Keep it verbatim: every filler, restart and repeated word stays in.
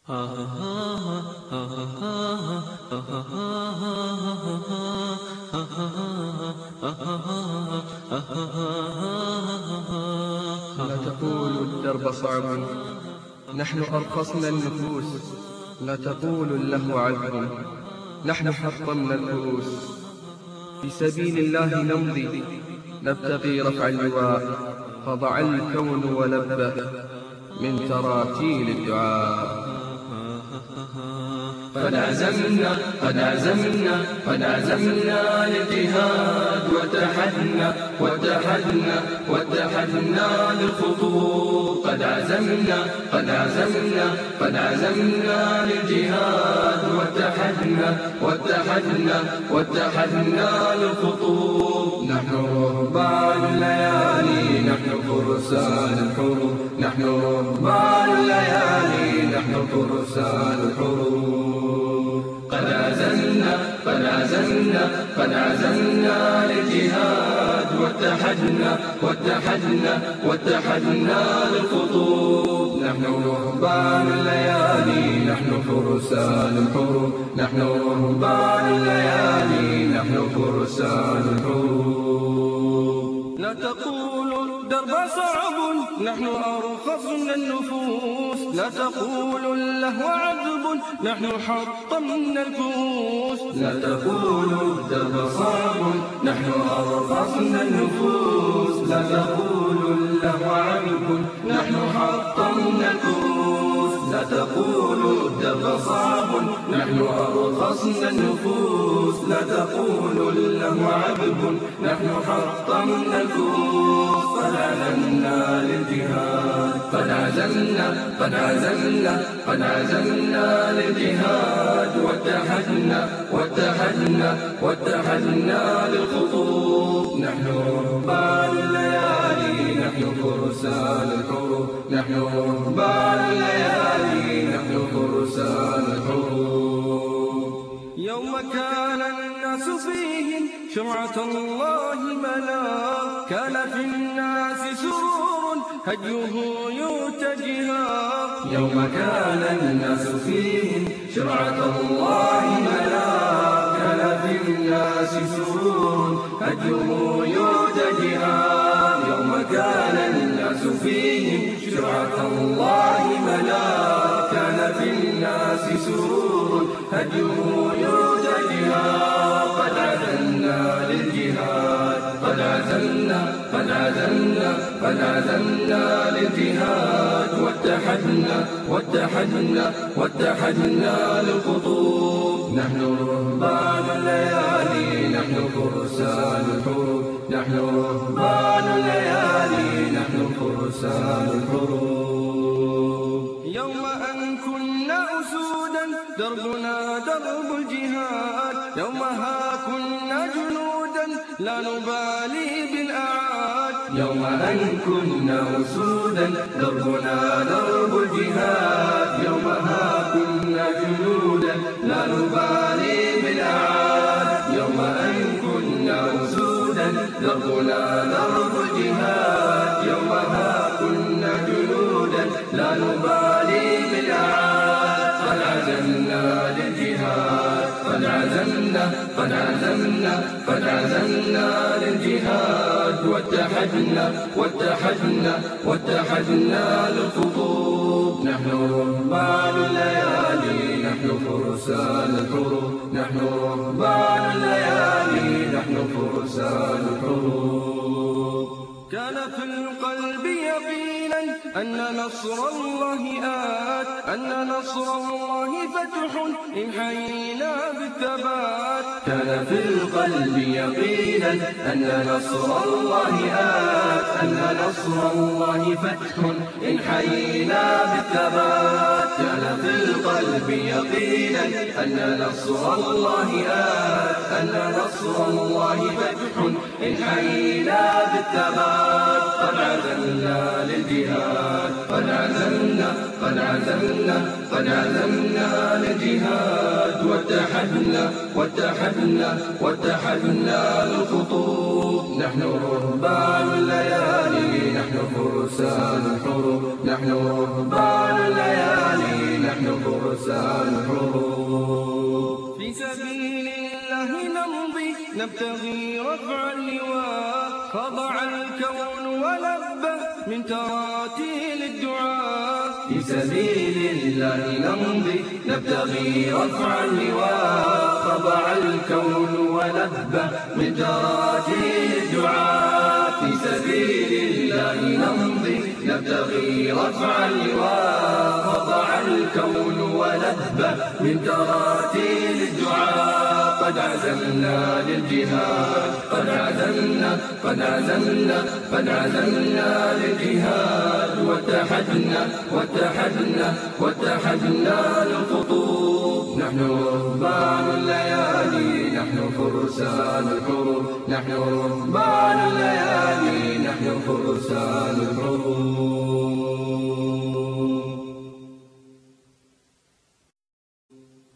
تقولوا الدرب صعب، نحن أرخصنا النفوس. لا تقولوا اللهو عذب، نحن حطمنا الكؤوس. في سبيل الله نمضي نبتغي رفع اللواء، فضع الكون ولبه من تراتيل الدعاء. قد عزمنا قد عزمنا قد عزمنا للجهاد، واتحدنا واتحدنا واتحدنا للخطوط. قد عزمنا قد عزمنا قد عزمنا للجهاد، واتحدنا واتحدنا واتحدنا للخطوط. نحن رهبان الليالي، نحن فرسان الحروب. نحن رهبان الليالي، نحن فرسان الحروب. قد عزمنا قد عزمنا قد عزمنا للجهاد، واتحدنا واتحدنا واتحدنا للخطوط. نحن رهبان الليالي، نحن فرسان الحروب. نحن رهبان الليالي، نحن فرسان الحروب. لا تقولوا الدرب صعب، نحن أرخصنا النفوس. لا تقولوا اللهو عذب، نحن حطمنا الكؤوس. لا تقولوا الدرب صعب، نحن أرخصنا النفوس. لا تقولوا اللهو عذب، نحن حطمنا الكؤوس. لا تقولوا الدرب صعب، نحن أرخصنا النفوس. لا تقولوا اللهو عذب، نحن حطمنا الكؤوس. قد عزمنا للجهاد قد عزمنا قد عزمنا قد عزمنا للجهاد، واتحدنا واتحدنا واتحدنا للخطوط. نحن رهبان الليالي، نحن فرسان الحروب. نحن رهبان الليالي، نحن فرسان الحروب. يوم كان الناس فيهم شرعة الله ملاك، كان في الناس سرور هديه يتجها. يوم كان الناس فيهم شرعة الله ملاك، كان في الناس سرور هديه يتجها. يوم كان الناس فيهم شرعة الله ملاك، كان في الناس سرور هديه يتجها. قد عزمنا للجهاد قد عزمنا قد عزمنا قد عزمنا للجهاد، واتحدنا واتحدنا واتحدنا للخطوط. نحن رهبان الليالي، نحن فرسان الحروب. نحن رهبان الليالي، نحن فرسان الحروب. يوم أن كنا أسودا دربنا درب الجهاد، يومها كنا جنودا لا نبالي بالأعاد. يوم أن كنا أسودا دربنا درب الجهاد، يومها كنا جنودا لا نبالي بالأعاد. يوم أن كنا أسودا دربنا درب الجهاد، يومها كنا جنودا لا نبالي بالأعاد. قد عزمنا للجهاد قد عزمنا قد عزمنا قد عزمنا للجهاد، واتحدنا واتحدنا واتحدنا للخطوط. نحن رهبان الليالي، نحن فرسان الحروب. نحن رهبان الليالي، نحن فرسان الحروب. كان في القلب يقينا أن نصر الله آت، أن نصر الله فتح إن حيينا بالثبات. كان في القلب يقينا أن نصر الله آت، أن نصر الله فتح إن حيينا بالثبات. كان في القلب يقينا أن نصر الله آت، أن نصر الله فتح إن حيينا بالثبات. قد عزمنا للجهاد قد عزمنا قد عزمنا قد عزمنا للجهاد، واتحدنا واتحدنا واتحدنا للخطوط. نحن رهبان الليالي، نحن فرسان الحروب. نحن رهبان الليالي، نحن فرسان الحروب. في سبيل الله نمضي نبتغي رفع اللواء، خضع الكون ولبه من تراتيل الدعاء. في سبيل الله نمضي نبتغي رفع اللواء، خضع الكون ولبه من تراتيل الدعاء. في سبيل الله نمضي نبتغي رفع اللواء، خضع الكون ولبه من تراتيل الدعاء. قد عزمنا للجهاد، قد عزمنا قد عزمنا قد عزمنا للجهاد، واتحدنا واتحدنا واتحدنا للخطوب. نحن رهبان الليالي، نحن فرسان الحروب، نحن رهبان الليالي، نحن فرسان الحروب.